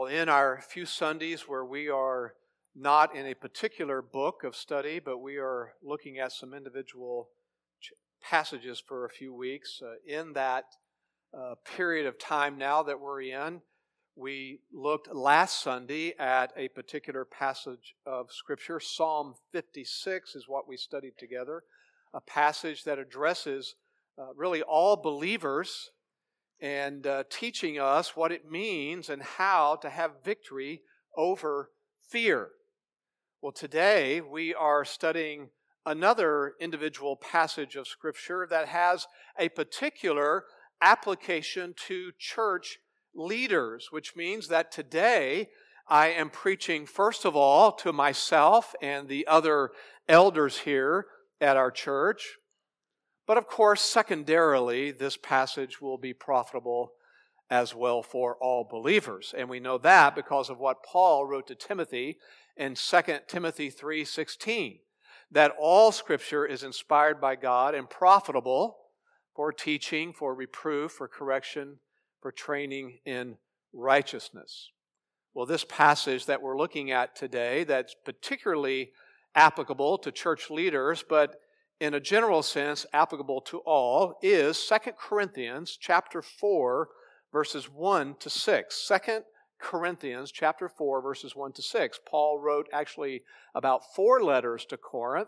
Well, in our few Sundays where we are not in a particular book of study, but we are looking at some individual passages for a few weeks, in that period of time now that we're in, we looked last Sunday at a particular passage of Scripture. Psalm 56 is what we studied together, a passage that addresses really all believers and teaching us what it means and how to have victory over fear. Well, today we are studying another individual passage of Scripture that has a particular application to church leaders, which means that today I am preaching first of all to myself and the other elders here at our church. But of course, secondarily, this passage will be profitable as well for all believers. And we know that because of what Paul wrote to Timothy in 2 Timothy 3:16, that all Scripture is inspired by God and profitable for teaching, for reproof, for correction, for training in righteousness. Well, this passage that we're looking at today that's particularly applicable to church leaders, but in a general sense applicable to all, is 2 Corinthians chapter 4, verses 1 to 6. 2 Corinthians chapter 4, verses 1 to 6. Paul wrote actually about 4 letters to Corinth,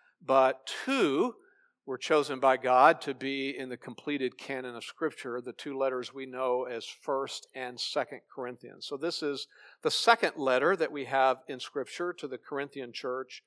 but 2 were chosen by God to be in the completed canon of Scripture, the 2 letters we know as 1st and 2nd Corinthians. So this is the second letter that we have in Scripture to the Corinthian church,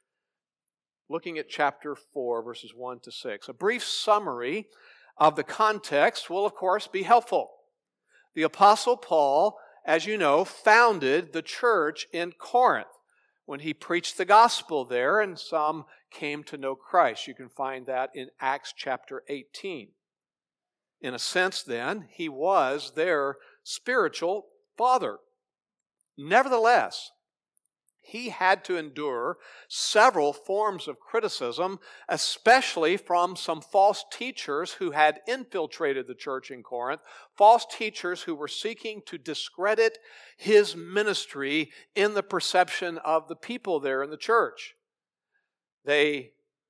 looking at chapter 4, verses 1 to 6. A brief summary of the context will, of course, be helpful. The Apostle Paul, as you know, founded the church in Corinth when he preached the gospel there, and some came to know Christ. You can find that in Acts chapter 18. In a sense, then, he was their spiritual father. Nevertheless, he had to endure several forms of criticism, especially from some false teachers who had infiltrated the church in Corinth, false teachers who were seeking to discredit his ministry in the perception of the people there in the church. They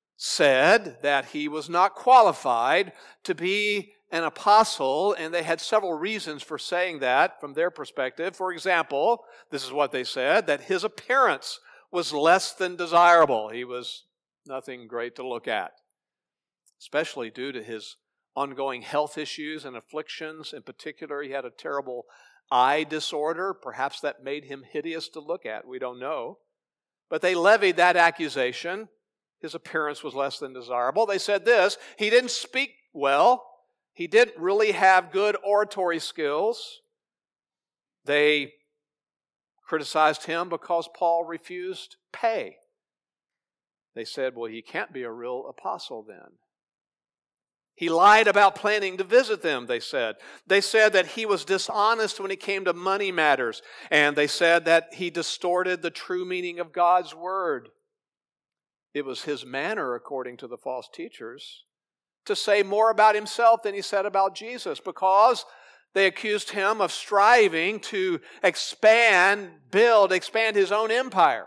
said that he was not qualified to be an apostle, and they had several reasons for saying that from their perspective. For example, this is what they said, that his appearance was less than desirable. He was nothing great to look at, especially due to his ongoing health issues and afflictions. In particular, he had a terrible eye disorder. Perhaps that made him hideous to look at. We don't know. But they levied that accusation. His appearance was less than desirable. They said this: he didn't speak well. He didn't really have good oratory skills. They criticized him because Paul refused pay. They said, well, he can't be a real apostle then. He lied about planning to visit them, they said. They said that he was dishonest when it came to money matters. And they said that he distorted the true meaning of God's word. It was his manner, according to the false teachers, to say more about himself than he said about Jesus, because they accused him of striving to expand his own empire.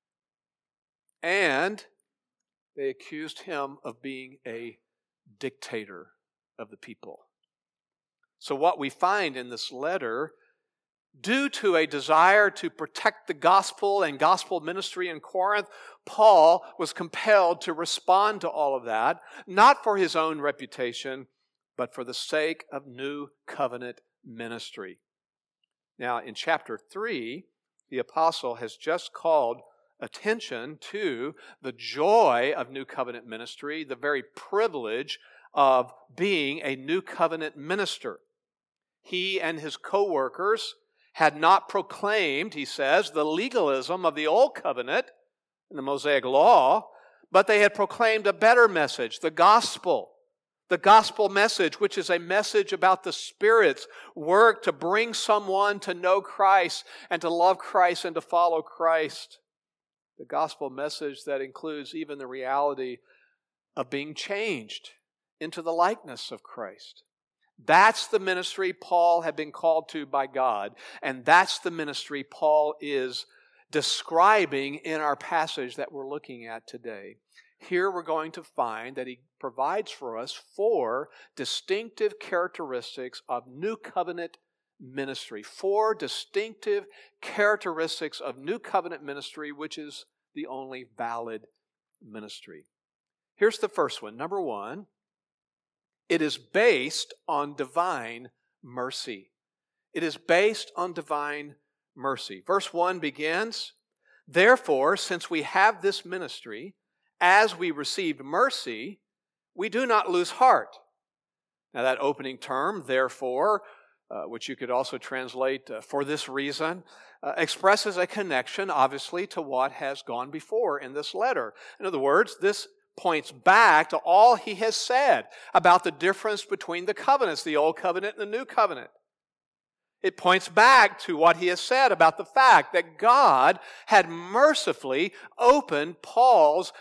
And they accused him of being a dictator of the people. So what we find in this letter, due to a desire to protect the gospel and gospel ministry in Corinth, Paul was compelled to respond to all of that, not for his own reputation, but for the sake of new covenant ministry. Now, in chapter 3, the apostle has just called attention to the joy of new covenant ministry, the very privilege of being a new covenant minister. He and his co-workers had not proclaimed, he says, the legalism of the old covenant in the Mosaic law, but they had proclaimed a better message, the gospel message, which is a message about the Spirit's work to bring someone to know Christ and to love Christ and to follow Christ. The gospel message that includes even the reality of being changed into the likeness of Christ. That's the ministry Paul had been called to by God, and that's the ministry Paul is describing in our passage that we're looking at today. Here we're going to find that he provides for us 4 distinctive characteristics of New Covenant ministry. 4 distinctive characteristics of New Covenant ministry, which is the only valid ministry. Here's the first one. Number 1, it is based on divine mercy. It is based on divine mercy. Verse 1 begins, "Therefore, since we have this ministry, as we received mercy, we do not lose heart." Now that opening term, therefore, which you could also translate for this reason, expresses a connection, obviously, to what has gone before in this letter. In other words, this points back to all he has said about the difference between the covenants, the Old Covenant and the New Covenant. It points back to what he has said about the fact that God had mercifully opened Paul's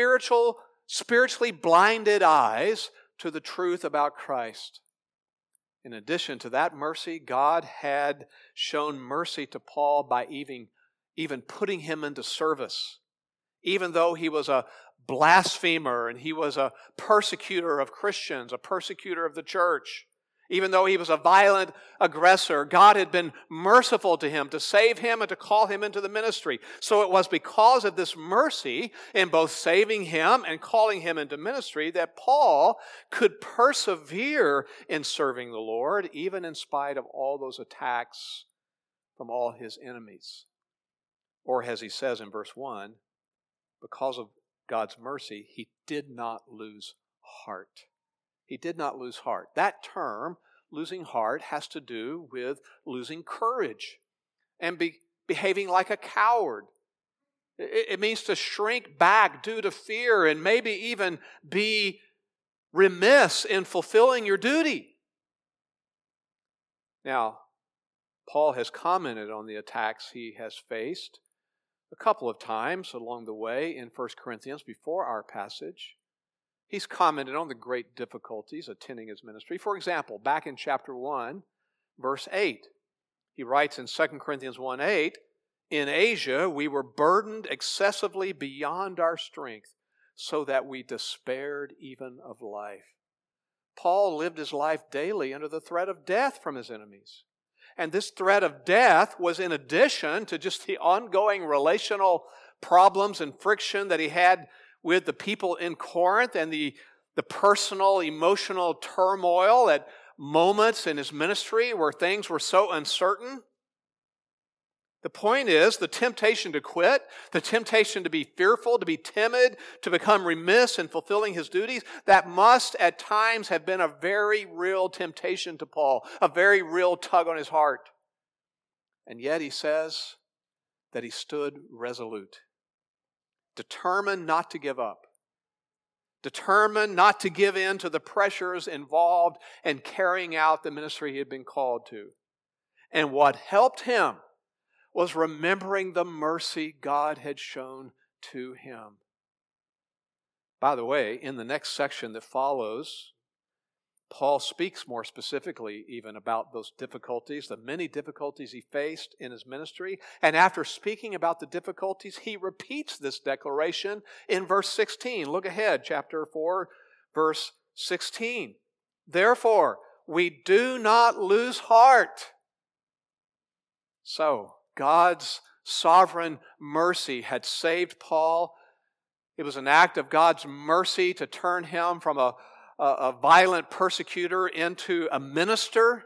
spiritually blinded eyes to the truth about Christ. In addition to that mercy, God had shown mercy to Paul by even putting him into service. Even though he was a blasphemer and he was a persecutor of Christians, a persecutor of the church, even though he was a violent aggressor, God had been merciful to him to save him and to call him into the ministry. So it was because of this mercy in both saving him and calling him into ministry that Paul could persevere in serving the Lord, even in spite of all those attacks from all his enemies. Or as he says in verse 1, because of God's mercy, he did not lose heart. He did not lose heart. That term, losing heart, has to do with losing courage and behaving like a coward. It means to shrink back due to fear and maybe even be remiss in fulfilling your duty. Now, Paul has commented on the attacks he has faced a couple of times along the way in 1 Corinthians before our passage. He's commented on the great difficulties attending his ministry. For example, back in chapter 1, verse 8, he writes in 2 Corinthians 1:8, "In Asia we were burdened excessively beyond our strength, so that we despaired even of life." Paul lived his life daily under the threat of death from his enemies. And this threat of death was in addition to just the ongoing relational problems and friction that he had with the people in Corinth and the personal, emotional turmoil at moments in his ministry where things were so uncertain. The point is, the temptation to quit, the temptation to be fearful, to be timid, to become remiss in fulfilling his duties, that must at times have been a very real temptation to Paul, a very real tug on his heart. And yet he says that he stood resolute, determined not to give up, determined not to give in to the pressures involved in carrying out the ministry he had been called to. And what helped him was remembering the mercy God had shown to him. By the way, in the next section that follows, Paul speaks more specifically even about those difficulties, the many difficulties he faced in his ministry. And after speaking about the difficulties, he repeats this declaration in verse 16. Look ahead, chapter 4, verse 16. "Therefore, we do not lose heart." So, God's sovereign mercy had saved Paul. It was an act of God's mercy to turn him from a violent persecutor into a minister,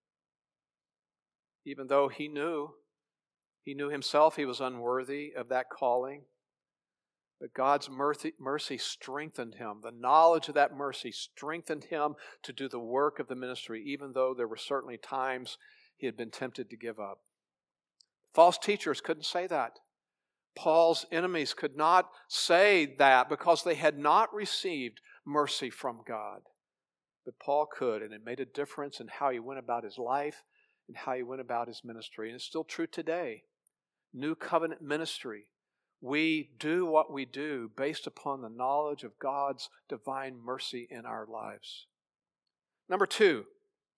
even though he knew himself he was unworthy of that calling. But God's mercy strengthened him. The knowledge of that mercy strengthened him to do the work of the ministry, even though there were certainly times he had been tempted to give up. False teachers couldn't say that. Paul's enemies could not say that because they had not received mercy from God. But Paul could, and it made a difference in how he went about his life and how he went about his ministry. And it's still true today. New covenant ministry. We do what we do based upon the knowledge of God's divine mercy in our lives. Number 2,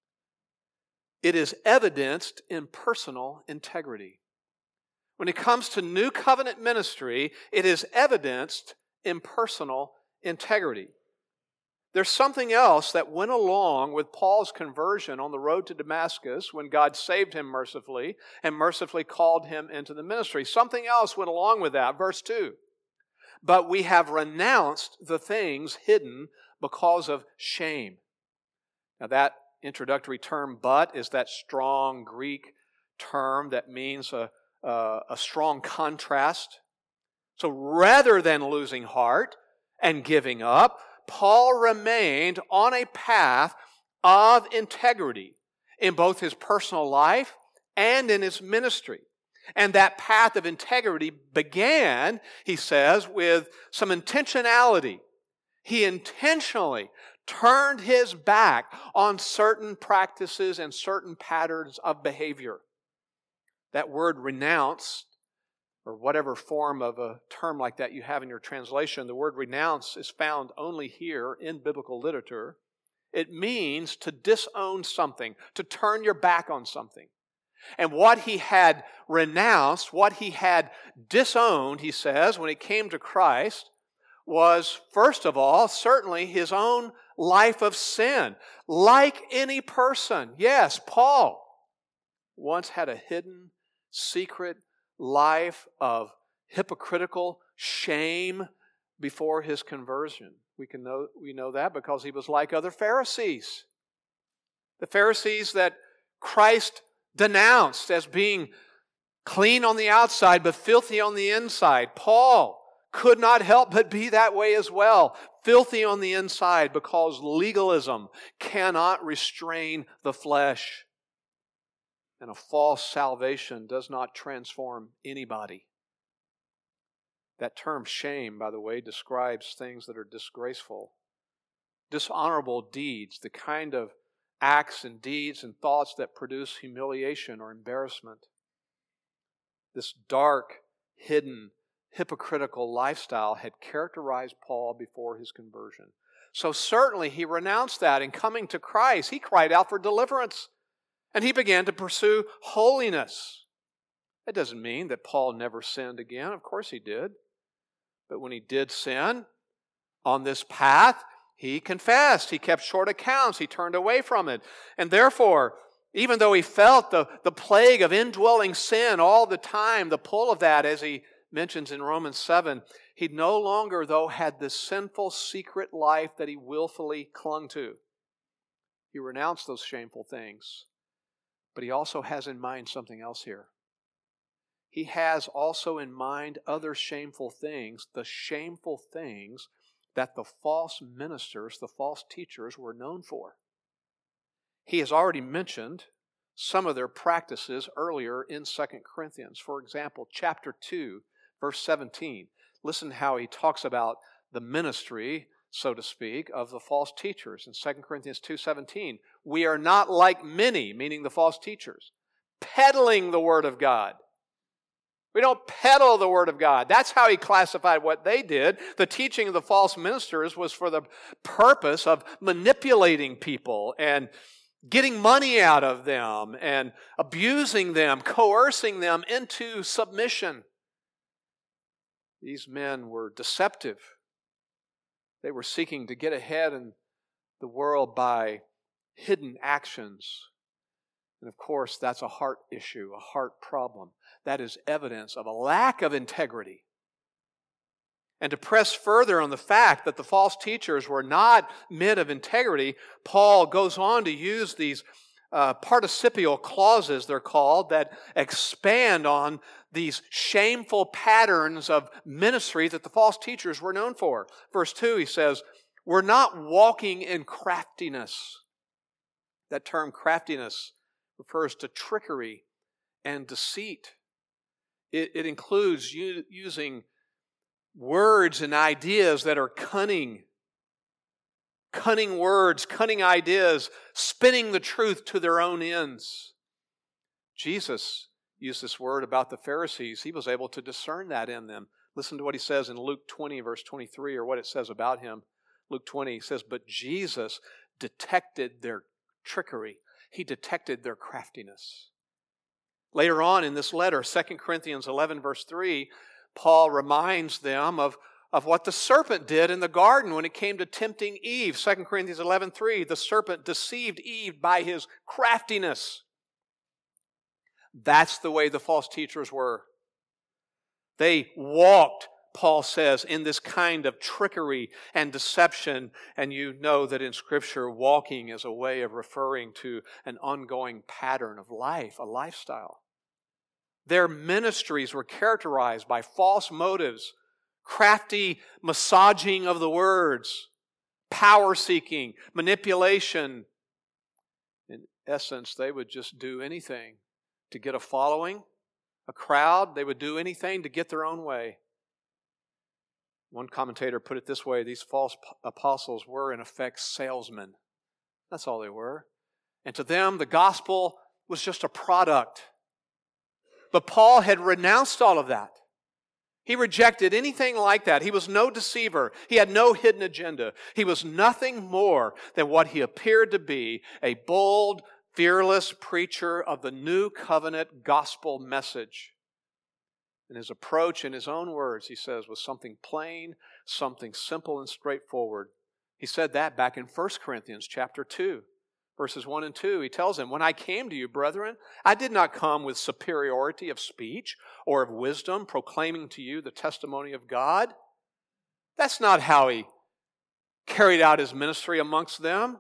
it is evidenced in personal integrity. When it comes to New Covenant ministry, it is evidenced in personal integrity. There's something else that went along with Paul's conversion on the road to Damascus when God saved him mercifully and mercifully called him into the ministry. Something else went along with that. Verse 2. But we have renounced the things hidden because of shame. Now that introductory term, but, is that strong Greek term that means a strong contrast. So rather than losing heart and giving up, Paul remained on a path of integrity in both his personal life and in his ministry. And that path of integrity began, he says, with some intentionality. He intentionally turned his back on certain practices and certain patterns of behavior. That word renounce, or whatever form of a term like that you have in your translation, the word renounce is found only here in biblical literature. It means to disown something, to turn your back on something. And what he had renounced, what he had disowned, he says, when he came to Christ, was, first of all, certainly his own life of sin. Like any person, yes, Paul once had a hidden, secret life of hypocritical shame before his conversion. We know that because he was like other Pharisees. The Pharisees that Christ denounced as being clean on the outside but filthy on the inside. Paul could not help but be that way as well. Filthy on the inside because legalism cannot restrain the flesh. And a false salvation does not transform anybody. That term shame, by the way, describes things that are disgraceful, dishonorable deeds, the kind of acts and deeds and thoughts that produce humiliation or embarrassment. This dark, hidden, hypocritical lifestyle had characterized Paul before his conversion. So certainly he renounced that. In coming to Christ, he cried out for deliverance. And he began to pursue holiness. That doesn't mean that Paul never sinned again. Of course he did. But when he did sin on this path, he confessed. He kept short accounts. He turned away from it. And therefore, even though he felt the plague of indwelling sin all the time, the pull of that, as he mentions in Romans 7, he no longer, though, had this sinful secret life that he willfully clung to. He renounced those shameful things. But he also has in mind something else here. He has also in mind other shameful things, the shameful things that the false ministers, the false teachers were known for. He has already mentioned some of their practices earlier in 2 Corinthians. For example, chapter 2, verse 17. Listen how he talks about the ministry, so to speak, of the false teachers. In 2 Corinthians 2:17, we are not like many, meaning the false teachers, peddling the Word of God. We don't peddle the Word of God. That's how he classified what they did. The teaching of the false ministers was for the purpose of manipulating people and getting money out of them and abusing them, coercing them into submission. These men were deceptive. They were seeking to get ahead in the world by hidden actions. And of course, that's a heart issue, a heart problem. That is evidence of a lack of integrity. And to press further on the fact that the false teachers were not men of integrity, Paul goes on to use these participial clauses, they're called, that expand on these shameful patterns of ministry that the false teachers were known for. Verse 2, he says, we're not walking in craftiness. That term craftiness refers to trickery and deceit. It includes using words and ideas that are cunning. Cunning words, cunning ideas, spinning the truth to their own ends. Jesus used this word about the Pharisees. He was able to discern that in them. Listen to what he says in Luke 20, verse 23, or what it says about him. Luke 20, he says, but Jesus detected their trickery. He detected their craftiness. Later on in this letter, 2 Corinthians 11, verse 3, Paul reminds them of what the serpent did in the garden when it came to tempting Eve. 2 Corinthians 11:3, the serpent deceived Eve by his craftiness. That's the way the false teachers were. They walked, Paul says, in this kind of trickery and deception. And you know that in Scripture, walking is a way of referring to an ongoing pattern of life, a lifestyle. Their ministries were characterized by false motives, crafty massaging of the words, power-seeking, manipulation. In essence, they would just do anything to get a following, a crowd. They would do anything to get their own way. One commentator put it this way: these false apostles were, in effect, salesmen. That's all they were. And to them, the gospel was just a product. But Paul had renounced all of that. He rejected anything like that. He was no deceiver. He had no hidden agenda. He was nothing more than what he appeared to be, a bold, fearless preacher of the new covenant gospel message. And his approach, in his own words, he says, was something plain, something simple and straightforward. He said that back in 1 Corinthians chapter 2. Verses 1 and 2, he tells them, when I came to you, brethren, I did not come with superiority of speech or of wisdom, proclaiming to you the testimony of God. That's not how he carried out his ministry amongst them.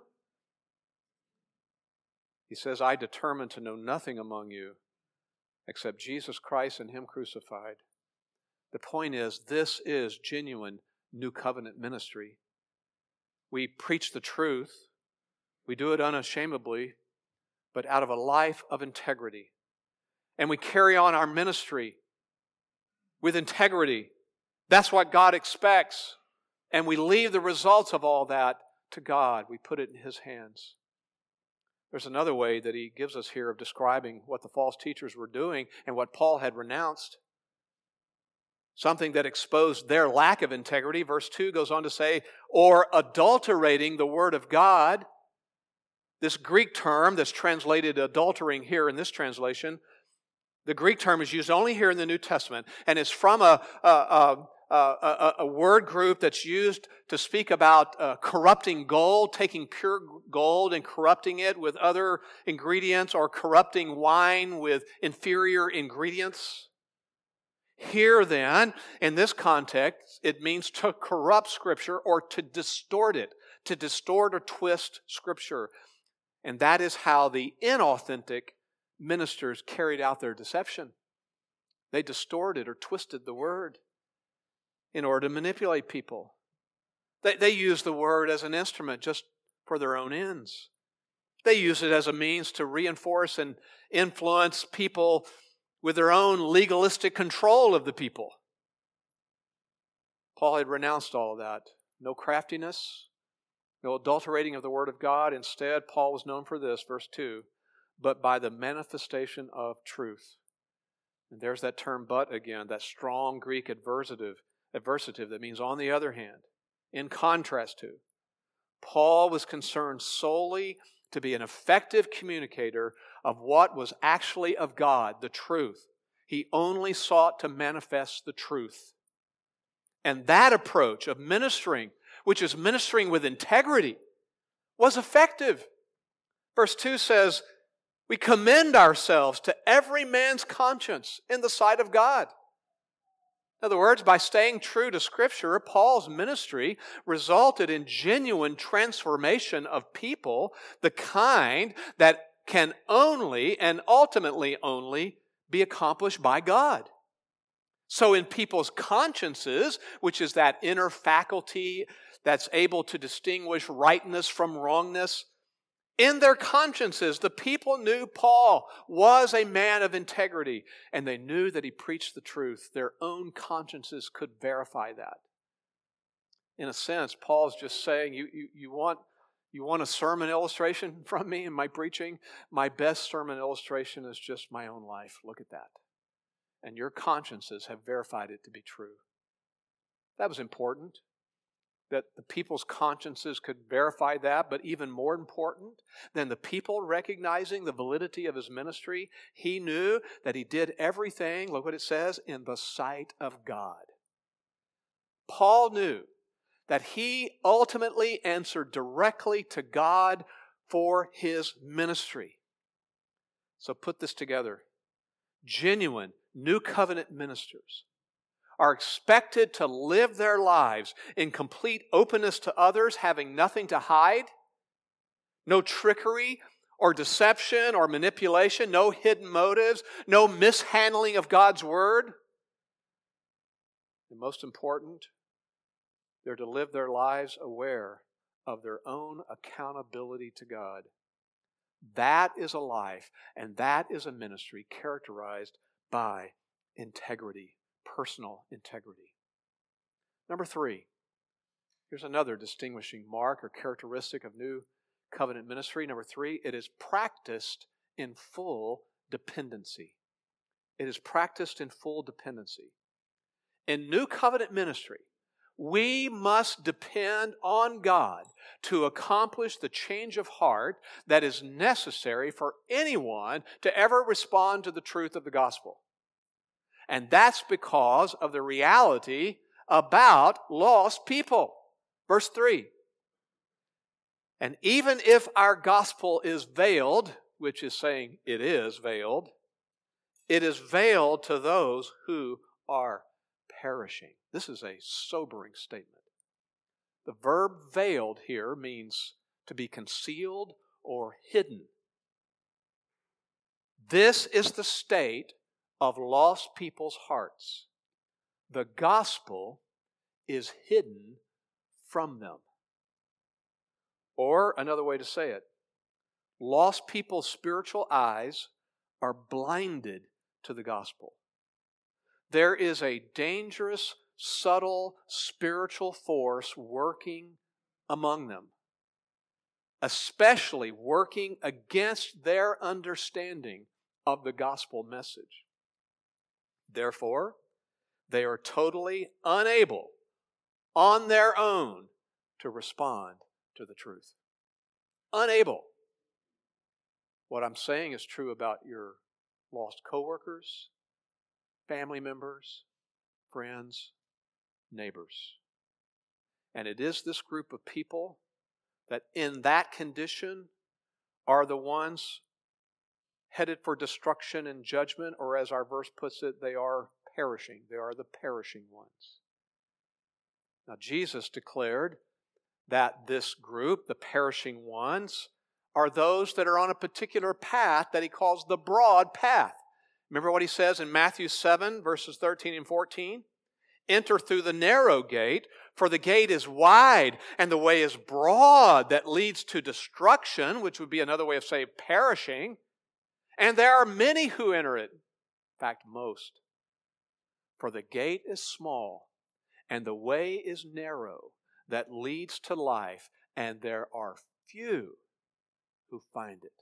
He says, I determined to know nothing among you except Jesus Christ and Him crucified. The point is, this is genuine new covenant ministry. We preach the truth. We do it unashamedly, but out of a life of integrity. And we carry on our ministry with integrity. That's what God expects. And we leave the results of all that to God. We put it in His hands. There's another way that he gives us here of describing what the false teachers were doing and what Paul had renounced. Something that exposed their lack of integrity. Verse 2 goes on to say, or adulterating the Word of God. This Greek term that's translated adultering here in this translation, the Greek term is used only here in the New Testament, and it's from a word group that's used to speak about corrupting gold, taking pure gold and corrupting it with other ingredients, or corrupting wine with inferior ingredients. Here then, in this context, it means to corrupt Scripture or to distort it, to distort or twist Scripture. And that is how the inauthentic ministers carried out their deception. They distorted or twisted the Word in order to manipulate people. They use the Word as an instrument just for their own ends. They use it as a means to reinforce and influence people with their own legalistic control of the people. Paul had renounced all of that. No craftiness, no adulterating of the Word of God. Instead, Paul was known for this, verse 2, but by the manifestation of truth. And there's that term but again, that strong Greek adversative that means on the other hand, in contrast to. Paul was concerned solely to be an effective communicator of what was actually of God, the truth. He only sought to manifest the truth. And that approach of ministering, which is ministering with integrity, was effective. Verse 2 says, we commend ourselves to every man's conscience in the sight of God. In other words, by staying true to Scripture, Paul's ministry resulted in genuine transformation of people, the kind that can only and ultimately only be accomplished by God. So in people's consciences, which is that inner faculty that's able to distinguish rightness from wrongness, in their consciences, the people knew Paul was a man of integrity, and they knew that he preached the truth. Their own consciences could verify that. In a sense, Paul's just saying, you want a sermon illustration from me in my preaching? My best sermon illustration is just my own life. Look at that. And your consciences have verified it to be true. That was important. that the people's consciences could verify that, but even more important than the people recognizing the validity of his ministry, he knew that he did everything, look what it says, in the sight of God. Paul knew that he ultimately answered directly to God for his ministry. So put this together. Genuine New Covenant ministers are expected to live their lives in complete openness to others, having nothing to hide, no trickery or deception or manipulation, no hidden motives, no mishandling of God's Word. And most important, they're to live their lives aware of their own accountability to God. That is a life, and that is a ministry characterized by integrity, personal integrity. Number 3, here's another distinguishing mark or characteristic of New Covenant ministry. Number 3, it is practiced in full dependency. It is practiced in full dependency. In New Covenant ministry, we must depend on God to accomplish the change of heart that is necessary for anyone to ever respond to the truth of the gospel. And that's because of the reality about lost people. Verse 3. And even if our gospel is veiled, which is saying it is veiled to those who are perishing. This is a sobering statement. The verb veiled here means to be concealed or hidden. This is the state of lost people's hearts. The gospel is hidden from them. Or another way to say it, lost people's spiritual eyes are blinded to the gospel. There is a dangerous, subtle spiritual force working among them, especially working against their understanding of the gospel message. Therefore, they are totally unable on their own to respond to the truth. Unable. What I'm saying is true about your lost coworkers, family members, friends, neighbors. And it is this group of people that in that condition are the ones headed for destruction and judgment, or as our verse puts it, they are perishing. They are the perishing ones. Now, Jesus declared that this group, the perishing ones, are those that are on a particular path that he calls the broad path. Remember what he says in Matthew 7, verses 13 and 14? Enter through the narrow gate, for the gate is wide and the way is broad that leads to destruction, which would be another way of saying perishing. And there are many who enter it. In fact, most. For the gate is small and the way is narrow that leads to life, and there are few who find it.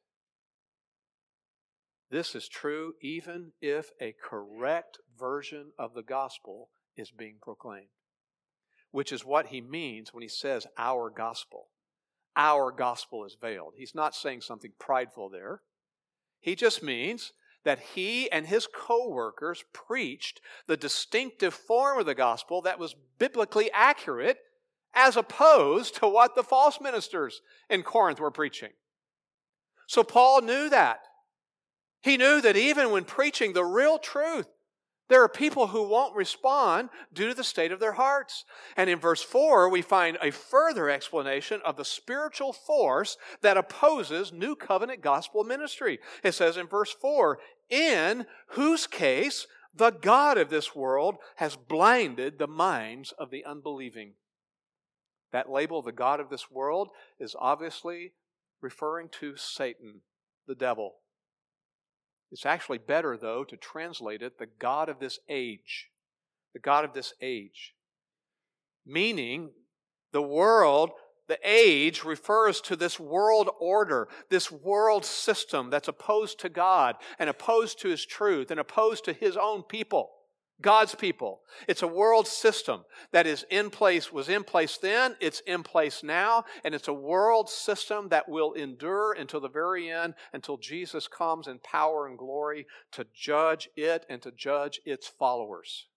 This is true even if a correct version of the gospel is being proclaimed, which is what he means when he says our gospel. Our gospel is veiled. He's not saying something prideful there. He just means that he and his co-workers preached the distinctive form of the gospel that was biblically accurate as opposed to what the false ministers in Corinth were preaching. So Paul knew that. He knew that even when preaching the real truth, there are people who won't respond due to the state of their hearts. And in verse 4, we find a further explanation of the spiritual force that opposes New Covenant gospel ministry. It says in verse 4, in whose case the God of this world has blinded the minds of the unbelieving. That label, the God of this world, is obviously referring to Satan, the devil. It's actually better, though, to translate it, the God of this age. The God of this age. Meaning, the world, the age, refers to this world order, this world system that's opposed to God and opposed to His truth and opposed to His own people. God's people. It's a world system that is in place, was in place then, it's in place now, and it's a world system that will endure until the very end, until Jesus comes in power and glory to judge it and to judge its followers.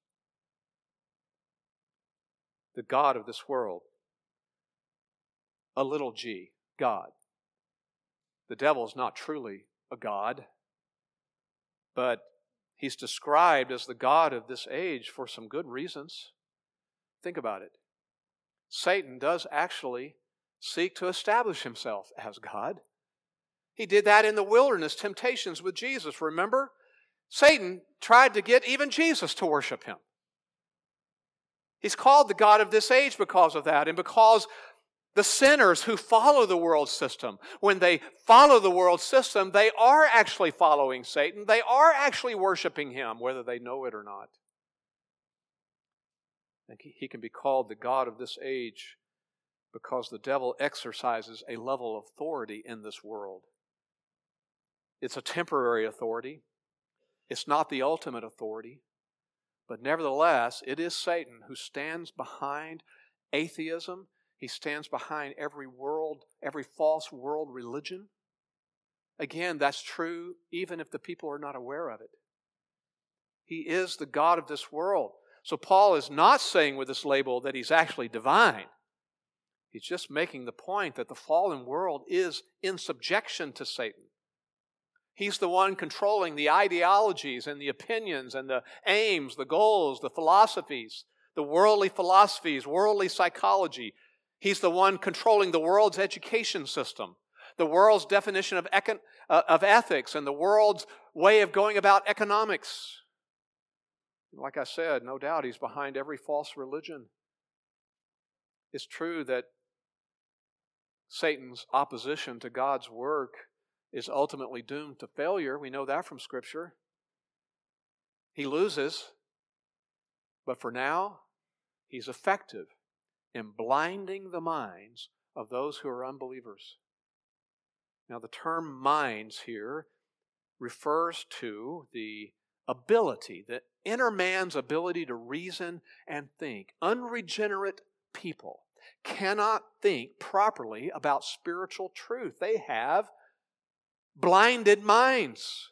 The God of this world. A little g, God. The devil is not truly a God, but he's described as the God of this age for some good reasons. Think about it. Satan does actually seek to establish himself as God. He did that in the wilderness temptations with Jesus, remember? Satan tried to get even Jesus to worship him. He's called the God of this age because of that, and because the sinners who follow the world system, when they follow the world system, they are actually following Satan. They are actually worshiping him, whether they know it or not. And he can be called the God of this age because the devil exercises a level of authority in this world. It's a temporary authority. It's not the ultimate authority. But nevertheless, it is Satan who stands behind atheism. He stands behind every false world religion. Again, that's true even if the people are not aware of it. He is the God of this world. So Paul is not saying with this label that he's actually divine. He's just making the point that the fallen world is in subjection to Satan. He's the one controlling the ideologies and the opinions and the aims, the goals, the philosophies, the worldly philosophies, worldly psychology. He's the one controlling the world's education system, the world's definition of ethics, and the world's way of going about economics. Like I said, no doubt he's behind every false religion. It's true that Satan's opposition to God's work is ultimately doomed to failure. We know that from Scripture. He loses, but for now, he's effective in blinding the minds of those who are unbelievers. Now, the term minds here refers to the ability, the inner man's ability to reason and think. Unregenerate people cannot think properly about spiritual truth. They have blinded minds.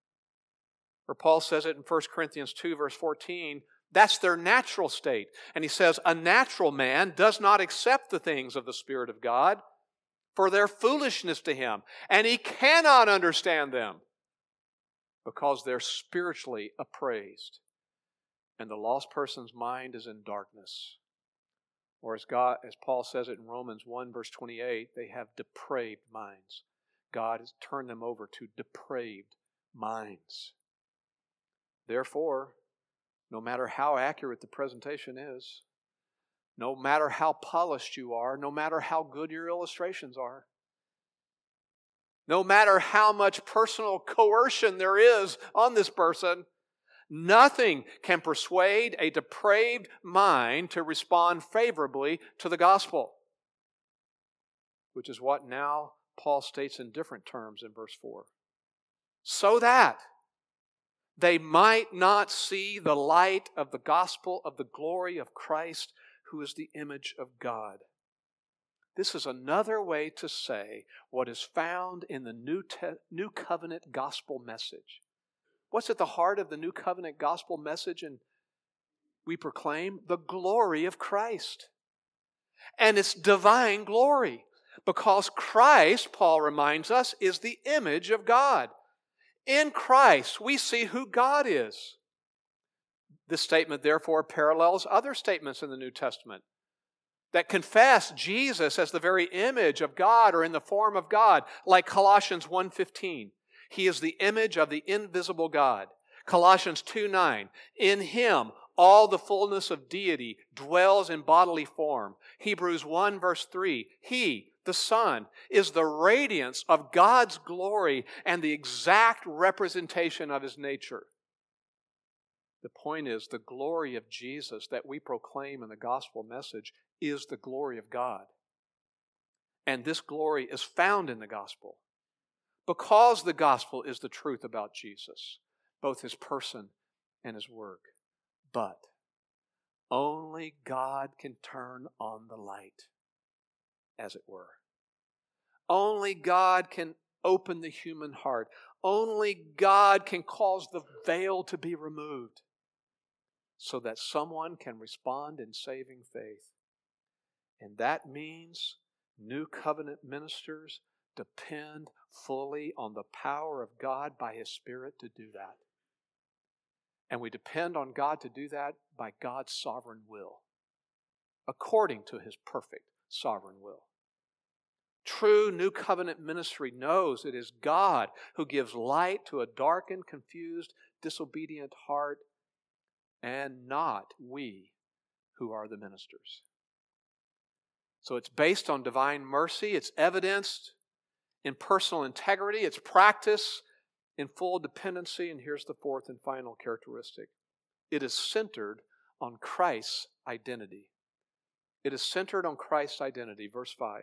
Or Paul says it in 1 Corinthians 2, verse 14, that's their natural state. And he says, a natural man does not accept the things of the Spirit of God, for their foolishness to him, and he cannot understand them, because they're spiritually appraised. And the lost person's mind is in darkness. Or as Paul says it in Romans 1, verse 28, they have depraved minds. God has turned them over to depraved minds. Therefore, no matter how accurate the presentation is, no matter how polished you are, no matter how good your illustrations are, no matter how much personal coercion there is on this person, nothing can persuade a depraved mind to respond favorably to the gospel. Which is what now Paul states in different terms in verse 4. So that they might not see the light of the gospel of the glory of Christ, who is the image of God. This is another way to say what is found in the New Covenant gospel message. What's at the heart of the New Covenant gospel message? And we proclaim the glory of Christ. And it's divine glory. Because Christ, Paul reminds us, is the image of God. In Christ, we see who God is. This statement, therefore, parallels other statements in the New Testament that confess Jesus as the very image of God or in the form of God, like Colossians 1:15. He is the image of the invisible God. Colossians 2:9. In Him, all the fullness of deity dwells in bodily form. Hebrews 1, verse 3. He, the Son, is the radiance of God's glory and the exact representation of His nature. The point is, the glory of Jesus that we proclaim in the gospel message is the glory of God. And this glory is found in the gospel because the gospel is the truth about Jesus, both His person and His work. But only God can turn on the light, as it were. Only God can open the human heart. Only God can cause the veil to be removed so that someone can respond in saving faith. And that means New Covenant ministers depend fully on the power of God by His Spirit to do that. And we depend on God to do that by God's sovereign will, according to His perfect sovereign will. True New Covenant ministry knows it is God who gives light to a darkened, confused, disobedient heart, and not we who are the ministers. So it's based on divine mercy. It's evidenced in personal integrity. It's practiced in full dependency. And here's the fourth and final characteristic. It is centered on Christ's identity. It is centered on Christ's identity. Verse 5.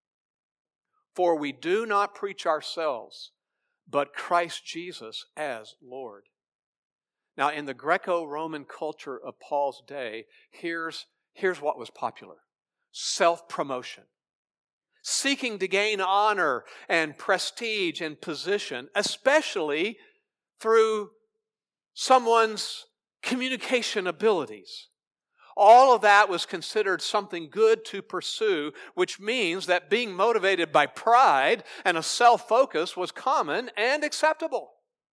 For we do not preach ourselves, but Christ Jesus as Lord. Now, in the Greco-Roman culture of Paul's day, here's what was popular. Self-promotion. Seeking to gain honor and prestige and position, especially through someone's communication abilities. All of that was considered something good to pursue, which means that being motivated by pride and a self-focus was common and acceptable.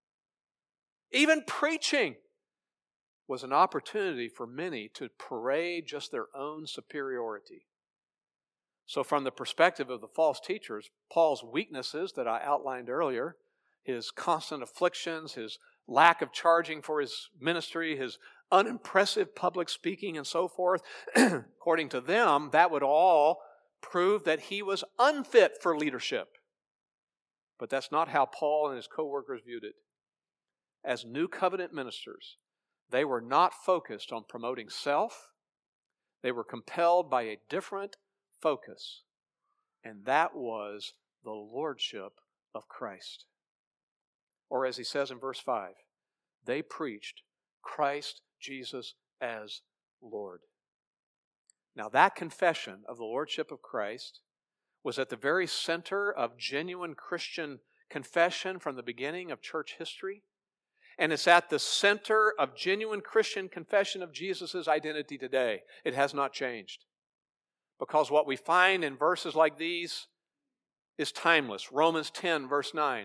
Even preaching was an opportunity for many to parade just their own superiority. So from the perspective of the false teachers, Paul's weaknesses that I outlined earlier, his constant afflictions, his lack of charging for his ministry, his unimpressive public speaking and so forth, according to them, that would all prove that he was unfit for leadership. But that's not how Paul and his co-workers viewed it. As New Covenant ministers, they were not focused on promoting self. They were compelled by a different focus, and that was the lordship of Christ. Or as he says in verse 5, they preached Christ Jesus as Lord. Now that confession of the lordship of Christ was at the very center of genuine Christian confession from the beginning of church history. And it's at the center of genuine Christian confession of Jesus' identity today. It has not changed. Because what we find in verses like these is timeless. Romans 10, verse 9.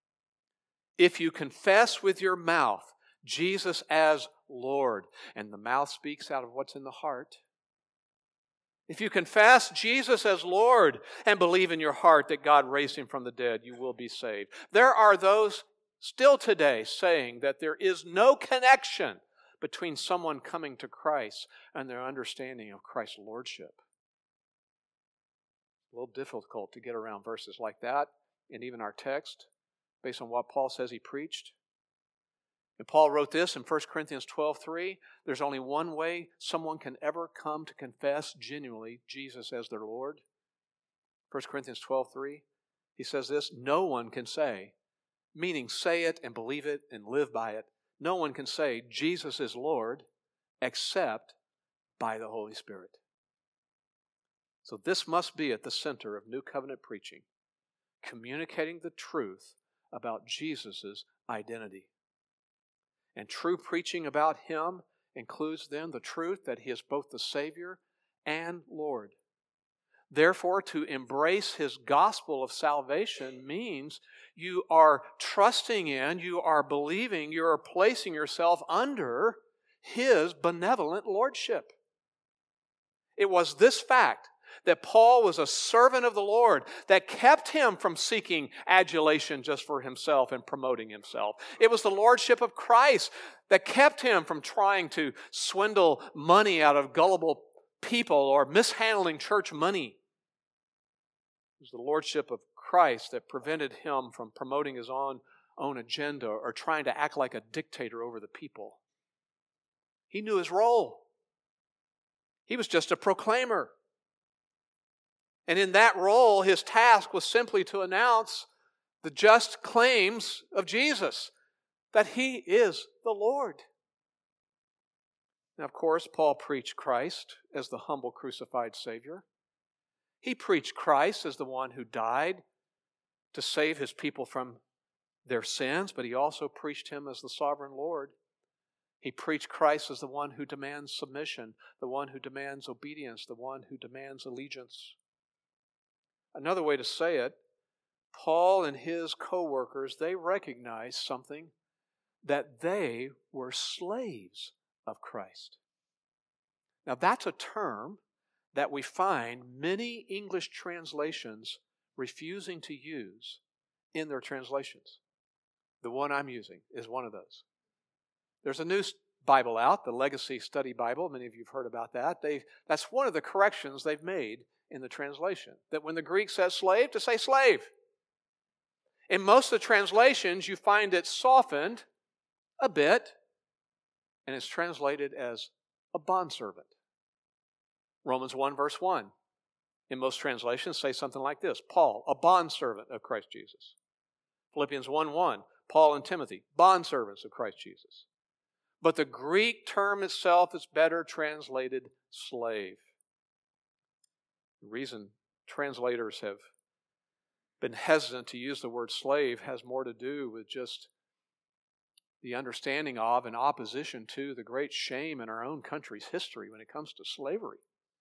If you confess with your mouth Jesus as Lord, and the mouth speaks out of what's in the heart. If you confess Jesus as Lord and believe in your heart that God raised Him from the dead, you will be saved. There are those still today saying that there is no connection between someone coming to Christ and their understanding of Christ's lordship. A little difficult to get around verses like that in even our text based on what Paul says he preached. And Paul wrote this in 1 Corinthians 12:3. There's only one way someone can ever come to confess genuinely Jesus as their Lord. 1 Corinthians 12:3. He says this, no one can say, meaning say it and believe it and live by it. No one can say Jesus is Lord except by the Holy Spirit. So this must be at the center of New Covenant preaching, communicating the truth about Jesus' identity. And true preaching about Him includes then the truth that He is both the Savior and Lord. Therefore, to embrace His gospel of salvation means you are trusting in, you are believing, you are placing yourself under His benevolent lordship. It was this fact that Paul was a servant of the Lord that kept him from seeking adulation just for himself and promoting himself. It was the lordship of Christ that kept him from trying to swindle money out of gullible people or mishandling church money. It was the lordship of Christ that prevented him from promoting his own agenda or trying to act like a dictator over the people. He knew his role. He was just a proclaimer. And in that role, his task was simply to announce the just claims of Jesus, that He is the Lord. Now, of course, Paul preached Christ as the humble crucified Savior. He preached Christ as the one who died to save his people from their sins, but he also preached him as the sovereign Lord. He preached Christ as the one who demands submission, the one who demands obedience, the one who demands allegiance. Another way to say it, Paul and his co-workers, they recognized something, that they were slaves of Christ. Now that's a term that we find many English translations refusing to use in their translations. The one I'm using is one of those. There's a new Bible out, the Legacy Study Bible. Many of you have heard about that. That's one of the corrections they've made in the translation, that when the Greek says slave, to say slave. In most of the translations, you find it softened a bit, and it's translated as a bondservant. Romans 1 verse 1. In most translations say something like this: Paul, a bondservant of Christ Jesus. Philippians 1:1, Paul and Timothy, bondservants of Christ Jesus. But the Greek term itself is better translated slave. The reason translators have been hesitant to use the word slave has more to do with just the understanding of and opposition to the great shame in our own country's history when it comes to slavery.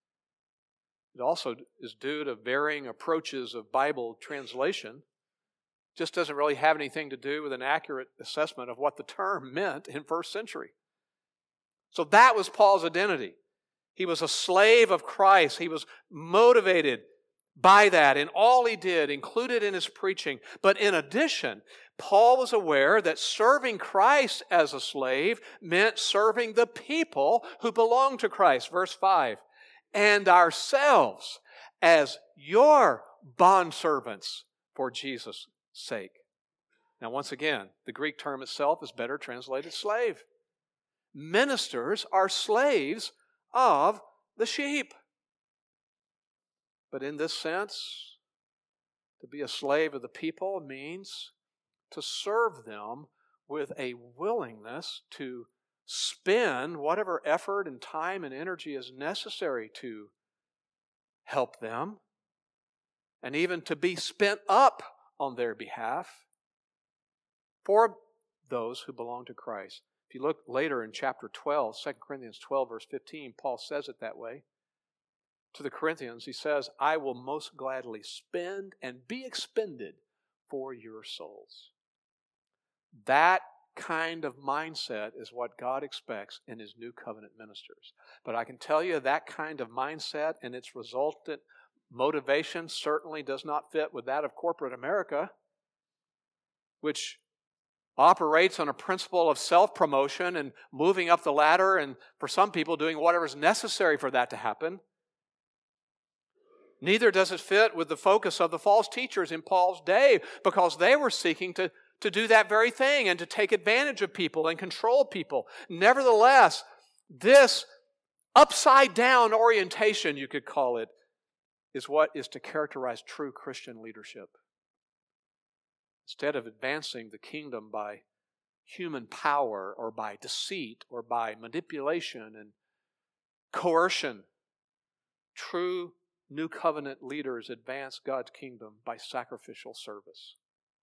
It also is due to varying approaches of Bible translation. Just doesn't really have anything to do with an accurate assessment of what the term meant in first century. So that was Paul's identity. He was a slave of Christ. He was motivated by that in all he did, included in his preaching. But in addition, Paul was aware that serving Christ as a slave meant serving the people who belonged to Christ. Verse 5, and ourselves as your bondservants for Jesus' sake. Now, once again, the Greek term itself is better translated slave. Ministers are slaves of the sheep. But in this sense, to be a slave of the people means to serve them with a willingness to spend whatever effort and time and energy is necessary to help them, and even to be spent up on their behalf for those who belong to Christ. If you look later in chapter 12, 2 Corinthians 12, verse 15, Paul says it that way. To the Corinthians, he says, I will most gladly spend and be expended for your souls. That kind of mindset is what God expects in His new covenant ministers. But I can tell you that kind of mindset and its resultant motivation certainly does not fit with that of corporate America, which operates on a principle of self-promotion and moving up the ladder, and for some people doing whatever is necessary for that to happen. Neither does it fit with the focus of the false teachers in Paul's day, because they were seeking to do that very thing and to take advantage of people and control people. Nevertheless, this upside-down orientation, you could call it, is what is to characterize true Christian leadership. Instead of advancing the kingdom by human power or by deceit or by manipulation and coercion, true New Covenant leaders advance God's kingdom by sacrificial service.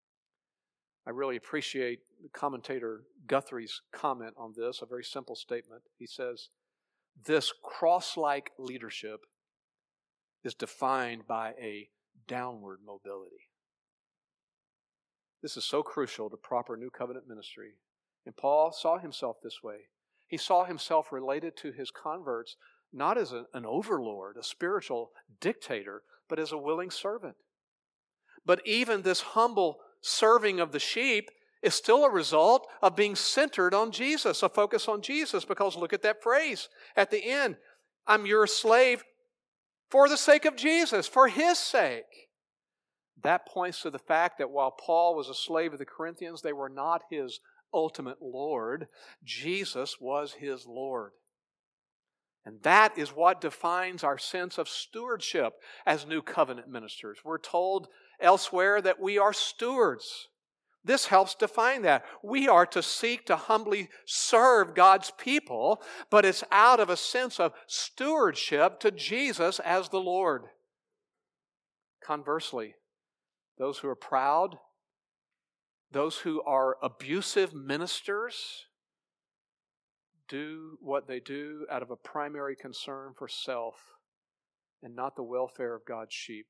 I really appreciate the commentator Guthrie's comment on this, a very simple statement. He says, this cross-like leadership is defined by a downward mobility. This is so crucial to proper New Covenant ministry. And Paul saw himself this way. He saw himself related to his converts not as an overlord, a spiritual dictator, but as a willing servant. But even this humble serving of the sheep is still a result of being centered on Jesus, a focus on Jesus, because look at that phrase at the end. I'm your slave for the sake of Jesus, for His sake. That points to the fact that while Paul was a slave of the Corinthians, they were not his ultimate Lord. Jesus was his Lord. And that is what defines our sense of stewardship as New Covenant ministers. We're told elsewhere that we are stewards. This helps define that. We are to seek to humbly serve God's people, but it's out of a sense of stewardship to Jesus as the Lord. Conversely, those who are proud, those who are abusive ministers, do what they do out of a primary concern for self and not the welfare of God's sheep.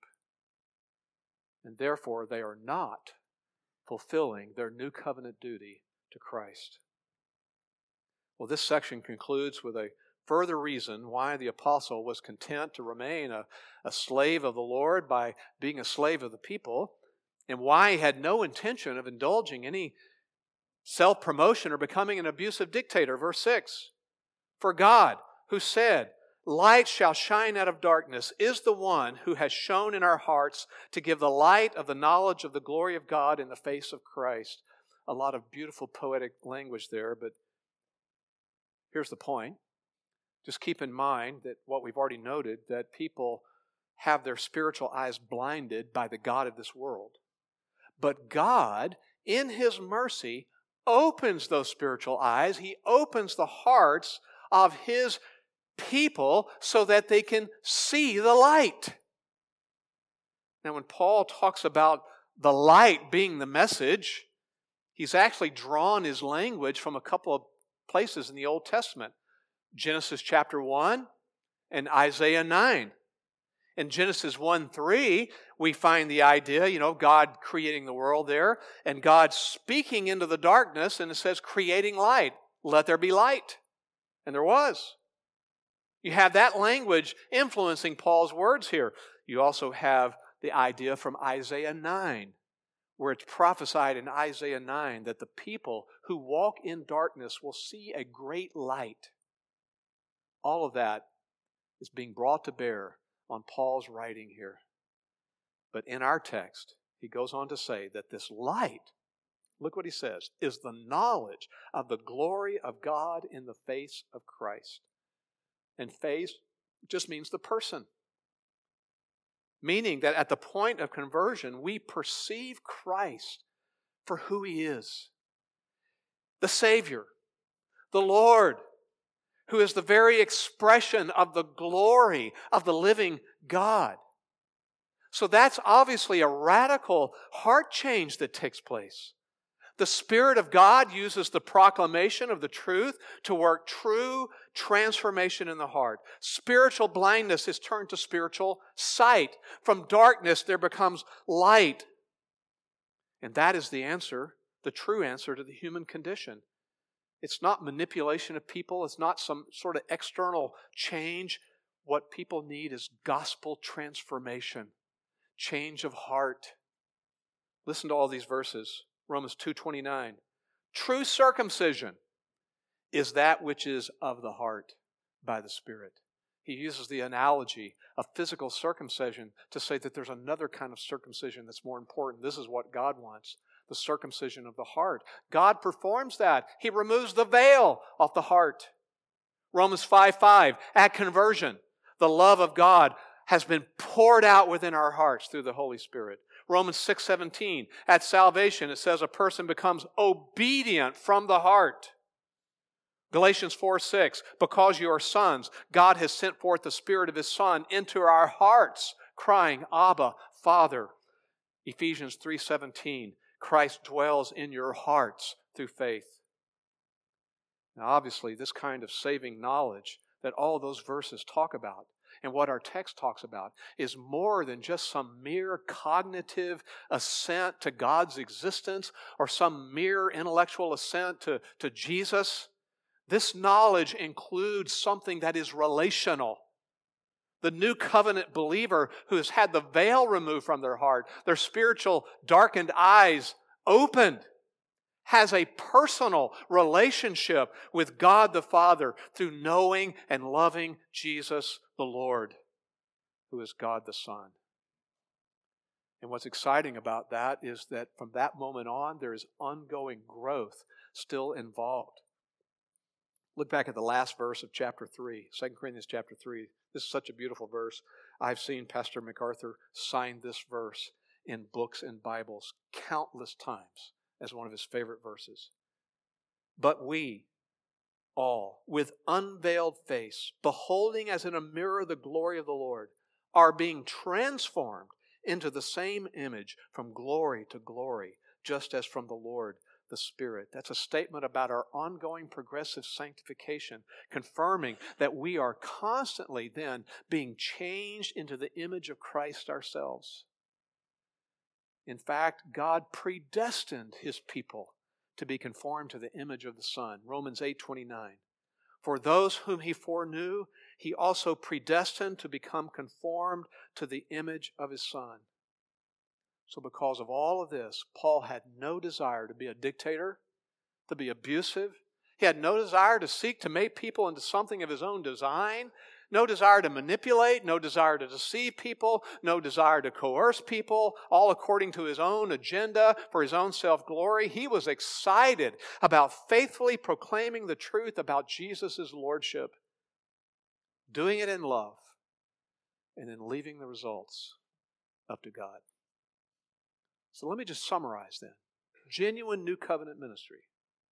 And therefore, they are not fulfilling their new covenant duty to Christ. Well, this section concludes with a further reason why the apostle was content to remain a slave of the Lord by being a slave of the people, and why he had no intention of indulging any self-promotion or becoming an abusive dictator. Verse 6, "For God, who said, 'Light shall shine out of darkness,' is the one who has shone in our hearts to give the light of the knowledge of the glory of God in the face of Christ." A lot of beautiful poetic language there, but here's the point. Just keep in mind that what we've already noted, that people have their spiritual eyes blinded by the God of this world. But God, in His mercy, opens those spiritual eyes. He opens the hearts of His people so that they can see the light. Now, when Paul talks about the light being the message, he's actually drawn his language from a couple of places in the Old Testament. Genesis chapter 1 and Isaiah 9. In Genesis 1:3, we find the idea, God creating the world there, and God speaking into the darkness, and it says, creating light. Let there be light. And there was. You have that language influencing Paul's words here. You also have the idea from Isaiah 9, where it's prophesied in Isaiah 9 that the people who walk in darkness will see a great light. All of that is being brought to bear on Paul's writing here. But in our text, he goes on to say that this light, look what he says, is the knowledge of the glory of God in the face of Christ. And face just means the person. Meaning that at the point of conversion, we perceive Christ for who He is. The Savior, the Lord, who is the very expression of the glory of the living God. So that's obviously a radical heart change that takes place. The Spirit of God uses the proclamation of the truth to work true transformation in the heart. Spiritual blindness is turned to spiritual sight. From darkness there becomes light. And that is the answer, the true answer to the human condition. It's not manipulation of people. It's not some sort of external change. What people need is gospel transformation, change of heart. Listen to all these verses. Romans 2:29. True circumcision is that which is of the heart by the Spirit. He uses the analogy of physical circumcision to say that there's another kind of circumcision that's more important. This is what God wants, the circumcision of the heart. God performs that. He removes the veil off the heart. Romans 5:5, at conversion, the love of God has been poured out within our hearts through the Holy Spirit. Romans 6:17, at salvation, it says a person becomes obedient from the heart. Galatians 4:6, because you are sons, God has sent forth the Spirit of His Son into our hearts, crying, Abba, Father. Ephesians 3:17, Christ dwells in your hearts through faith. Now obviously this kind of saving knowledge that all those verses talk about and what our text talks about is more than just some mere cognitive assent to God's existence or some mere intellectual assent to Jesus. This knowledge includes something that is relational. The new covenant believer who has had the veil removed from their heart, their spiritual darkened eyes opened, has a personal relationship with God the Father through knowing and loving Jesus the Lord, who is God the Son. And what's exciting about that is that from that moment on, there is ongoing growth still involved. Look back at the last verse of chapter 3, 2 Corinthians chapter 3. This is such a beautiful verse. I've seen Pastor MacArthur sign this verse in books and Bibles countless times. as one of his favorite verses. But we all, with unveiled face, beholding as in a mirror the glory of the Lord, are being transformed into the same image from glory to glory, just as from the Lord the Spirit. That's a statement about our ongoing progressive sanctification, confirming that we are constantly then being changed into the image of Christ ourselves. In fact, God predestined His people to be conformed to the image of the Son. Romans 8:29. For those whom He foreknew, He also predestined to become conformed to the image of His Son. So because of all of this, Paul had no desire to be a dictator, to be abusive. He had no desire to seek to make people into something of his own design, no desire to manipulate, no desire to deceive people, no desire to coerce people, all according to his own agenda for his own self-glory. He was excited about faithfully proclaiming the truth about Jesus' lordship, doing it in love, and then leaving the results up to God. So let me just summarize then. Genuine New Covenant ministry.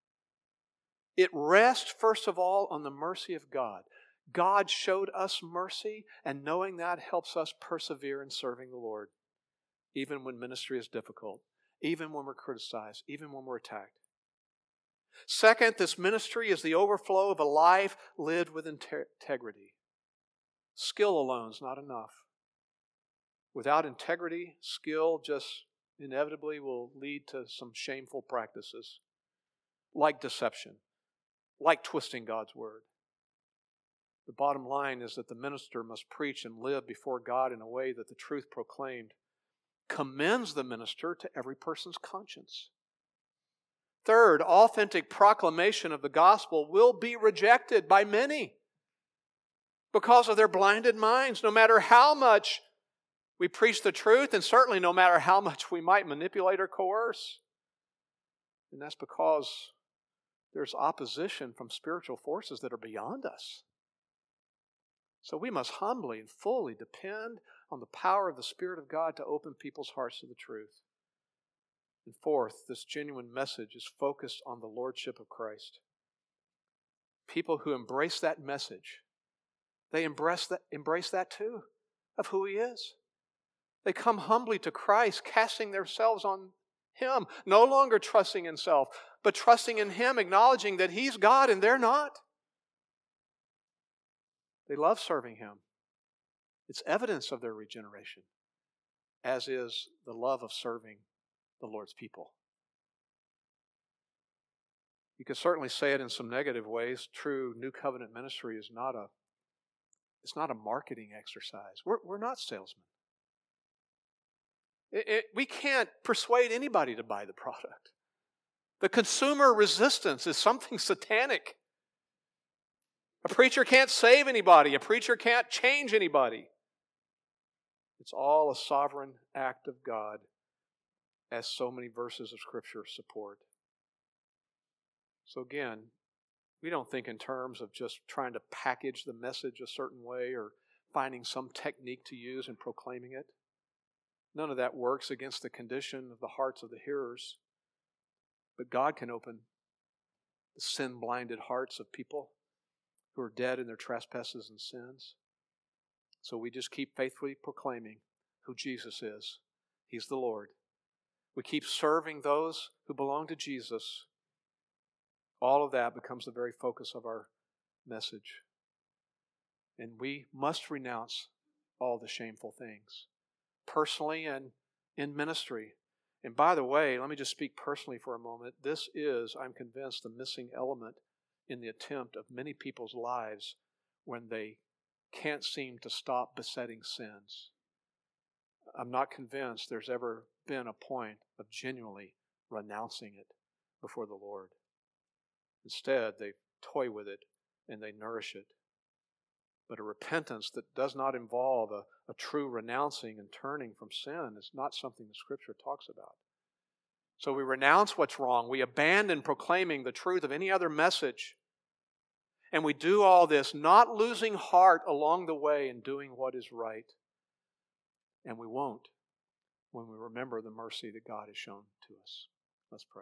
It rests, first of all, on the mercy of God. God showed us mercy, and knowing that helps us persevere in serving the Lord, even when ministry is difficult, even when we're criticized, even when we're attacked. Second, this ministry is the overflow of a life lived with integrity. Skill alone is not enough. Without integrity, skill just inevitably will lead to some shameful practices, like deception, like twisting God's word. The bottom line is that the minister must preach and live before God in a way that the truth proclaimed commends the minister to every person's conscience. Third, authentic proclamation of the gospel will be rejected by many because of their blinded minds, no matter how much we preach the truth, and certainly no matter how much we might manipulate or coerce. And that's because there's opposition from spiritual forces that are beyond us. So we must humbly and fully depend on the power of the Spirit of God to open people's hearts to the truth. And fourth, this genuine message is focused on the Lordship of Christ. People who embrace that message, they embrace that too, of who He is. They come humbly to Christ, casting themselves on Him, no longer trusting in self, but trusting in Him, acknowledging that He's God and they're not. They love serving Him. It's evidence of their regeneration, as is the love of serving the Lord's people. You could certainly say it in some negative ways. True New Covenant ministry is not a marketing exercise. We're not salesmen. We can't persuade anybody to buy the product. The consumer resistance is something satanic. A preacher can't save anybody. A preacher can't change anybody. It's all a sovereign act of God, as so many verses of Scripture support. So again, we don't think in terms of just trying to package the message a certain way or finding some technique to use in proclaiming it. None of that works against the condition of the hearts of the hearers. But God can open the sin-blinded hearts of people who are dead in their trespasses and sins. So we just keep faithfully proclaiming who Jesus is. He's the Lord. We keep serving those who belong to Jesus. All of that becomes the very focus of our message. And we must renounce all the shameful things, personally and in ministry. And by the way, let me just speak personally for a moment. This is, I'm convinced, the missing element in the attempt of many people's lives when they can't seem to stop besetting sins. I'm not convinced there's ever been a point of genuinely renouncing it before the Lord. Instead, they toy with it and they nourish it. But a repentance that does not involve a true renouncing and turning from sin is not something the Scripture talks about. So we renounce what's wrong. We abandon proclaiming the truth of any other message. And we do all this not losing heart along the way in doing what is right. And we won't when we remember the mercy that God has shown to us. Let's pray.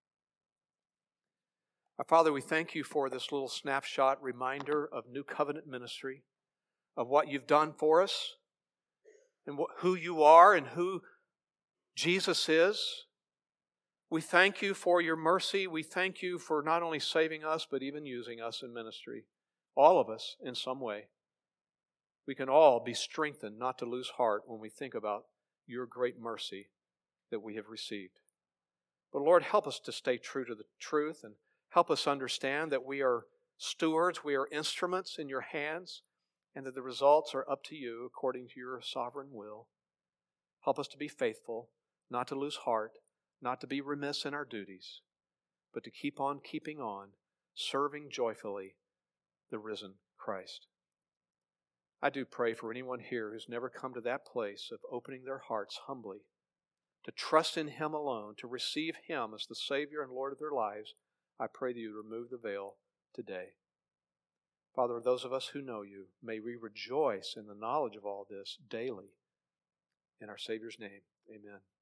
Our Father, we thank you for this little snapshot reminder of New Covenant ministry, of what you've done for us, and who you are and who Jesus is. We thank you for your mercy. We thank you for not only saving us, but even using us in ministry. All of us in some way. We can all be strengthened not to lose heart when we think about your great mercy that we have received. But Lord, help us to stay true to the truth and help us understand that we are stewards, we are instruments in your hands, and that the results are up to you according to your sovereign will. Help us to be faithful, not to lose heart, not to be remiss in our duties, but to keep on keeping on, serving joyfully the risen Christ. I do pray for anyone here who's never come to that place of opening their hearts humbly, to trust in Him alone, to receive Him as the Savior and Lord of their lives. I pray that you remove the veil today. Father, those of us who know you, may we rejoice in the knowledge of all this daily. In our Savior's name, amen.